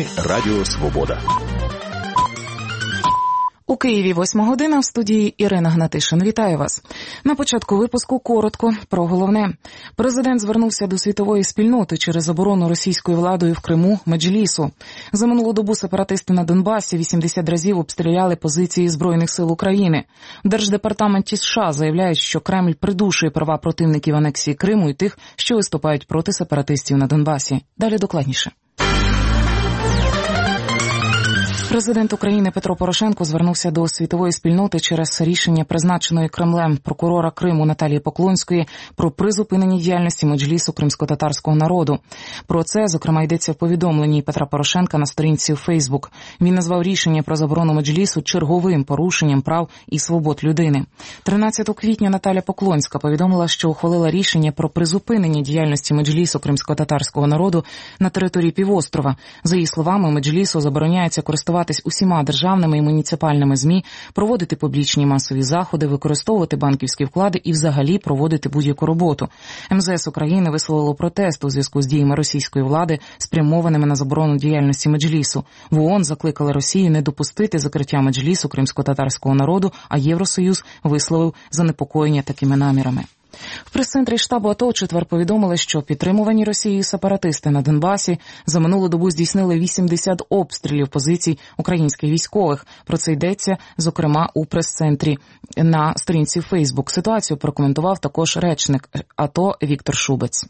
ефірі Радіо Свобода. У Києві 8 година, в студії Ірина Гнатишин. Вітаю вас. На початку випуску коротко про головне. Президент звернувся до світової спільноти через заборону російською владою в Криму Меджлісу. За минулу добу сепаратисти на Донбасі 80 разів обстріляли позиції Збройних сил України. В Держдепартаменті США заявляють, що Кремль придушує права противників анексії Криму і тих, що виступають проти сепаратистів на Донбасі. Далі докладніше. Президент України Петро Порошенко звернувся до світової спільноти через рішення призначеної Кремлем прокурора Криму Наталії Поклонської про призупинення діяльності Меджлісу кримськотатарського народу. Про це, зокрема, йдеться в повідомленні Петра Порошенка на сторінці у Фейсбук. Він назвав рішення про заборону Меджлісу черговим порушенням прав і свобод людини. 13 квітня Наталя Поклонська повідомила, що ухвалила рішення про призупинення діяльності Меджлісу кримськотатарського народу на території півострова. За її словами, Меджлісу забороняється користуватися усіма державними і муніципальними ЗМІ, проводити публічні масові заходи, використовувати банківські вклади і взагалі проводити будь-яку роботу. МЗС України висловило протест у зв'язку з діями російської влади, спрямованими на заборону діяльності Меджлісу. В ООН закликали Росію не допустити закриття Меджлісу кримськотатарського народу, а Євросоюз висловив занепокоєння такими намірами. В прес-центрі штабу АТО у четвер повідомили, що підтримувані Росією сепаратисти на Донбасі за минулу добу здійснили 80 обстрілів позицій українських військових. Про це йдеться, зокрема, у прес-центрі на сторінці Фейсбук. Ситуацію прокоментував також речник АТО Віктор Шубець.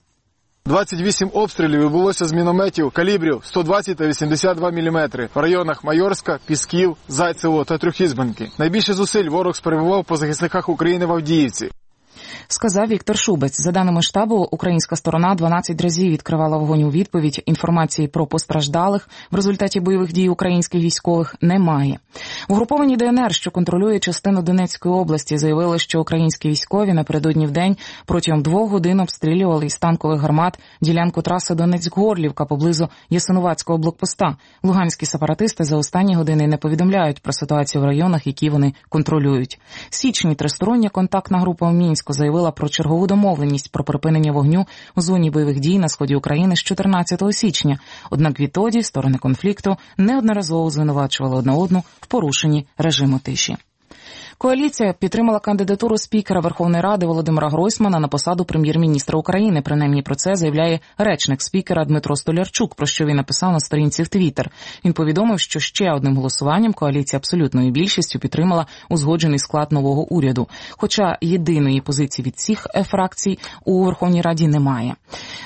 28 обстрілів відбулося з мінометів калібрів 120 та 82 мм в районах Майорська, Пісків, Зайцево та Трьохізбенки. Найбільше зусиль ворог спрямував по захисниках України в Авдіївці. Сказав Віктор Шубець. За даними штабу, українська сторона 12 разів відкривала вогонь у відповідь. Інформації про постраждалих в результаті бойових дій українських військових немає. Угруповані ДНР, що контролює частину Донецької області, заявили, що українські військові напередодні вдень протягом 2 годин обстрілювали із танкових гармат ділянку траси Донецьк-Горлівка поблизу Ясинуватського блокпоста. Луганські сепаратисти за останні години не повідомляють про ситуацію в районах, які вони контролюють. В січні тристороння контактна група в Мінську заявила про чергову домовленість про припинення вогню у зоні бойових дій на сході України з 14 січня. Однак відтоді сторони конфлікту неодноразово звинувачували одна одну в порушенні режиму тиші. Коаліція підтримала кандидатуру спікера Верховної Ради Володимира Гройсмана на посаду прем'єр-міністра України. Принаймні про це заявляє речник спікера Дмитро Столярчук, про що він написав на сторінці в Твіттер. Він повідомив, що ще одним голосуванням коаліція абсолютною більшістю підтримала узгоджений склад нового уряду. Хоча єдиної позиції від всіх фракцій у Верховній Раді немає.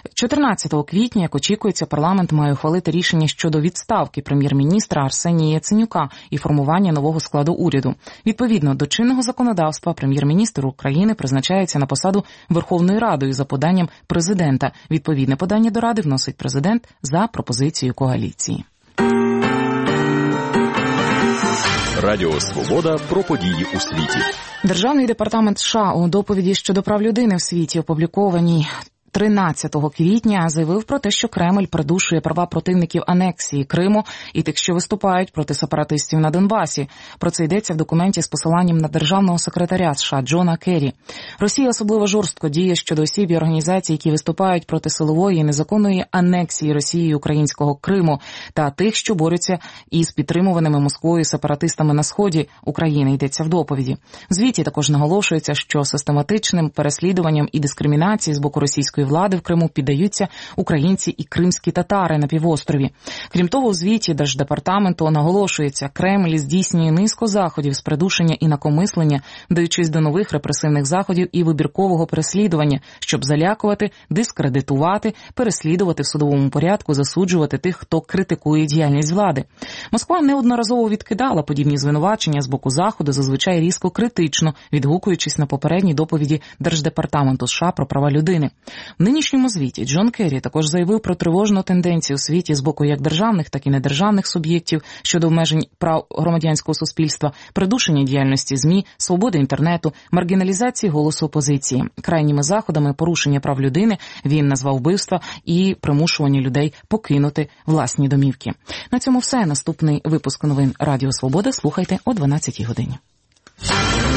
14 квітня, як очікується, парламент має ухвалити рішення щодо відставки прем'єр-міністра Арсенія Яценюка і формування нового складу уряду. Відповідно до чинного законодавства, прем'єр-міністр України призначається на посаду Верховною Радою за поданням президента. Відповідне подання до Ради вносить президент за пропозицією коаліції. Радіо Свобода про події у світі. Державний департамент США у доповіді щодо прав людини в світі, опублікованій 13 квітня, заявив про те, що Кремль придушує права противників анексії Криму і тих, що виступають проти сепаратистів на Донбасі. Про це йдеться в документі з посиланням на державного секретаря США Джона Керрі. Росія особливо жорстко діє щодо осіб і організацій, які виступають проти силової і незаконної анексії Росією українського Криму та тих, що борються із підтримуваними Москвою сепаратистами на сході України, йдеться в доповіді. В звіті також наголошується, що систематичним переслідуванням і дискримінацією з боку російської влади в Криму піддаються українці і кримські татари на півострові. Крім того, у звіті Держдепартаменту наголошується, Кремль здійснює низку заходів з придушення інакомислення, вдаючись до нових репресивних заходів і вибіркового переслідування, щоб залякувати, дискредитувати, переслідувати в судовому порядку, засуджувати тих, хто критикує діяльність влади. Москва неодноразово відкидала подібні звинувачення з боку Заходу, зазвичай різко критично, відгукуючись на попередні доповіді Держдепартаменту США про права людини. В нинішньому звіті Джон Керрі також заявив про тривожну тенденцію у світі з боку як державних, так і недержавних суб'єктів щодо обмежень прав громадянського суспільства, придушення діяльності ЗМІ, свободи інтернету, маргіналізації голосу опозиції. Крайніми заходами порушення прав людини він назвав вбивства і примушування людей покинути власні домівки. На цьому все. Наступний випуск новин Радіо Свобода слухайте о 12-й годині.